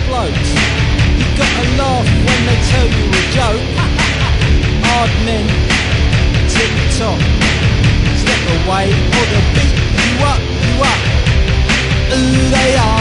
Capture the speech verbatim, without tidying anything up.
blokes. You gotta laugh when they tell you a joke. Hard men, tip top. Step away or they'll beat you up, you up. Ooh, they are.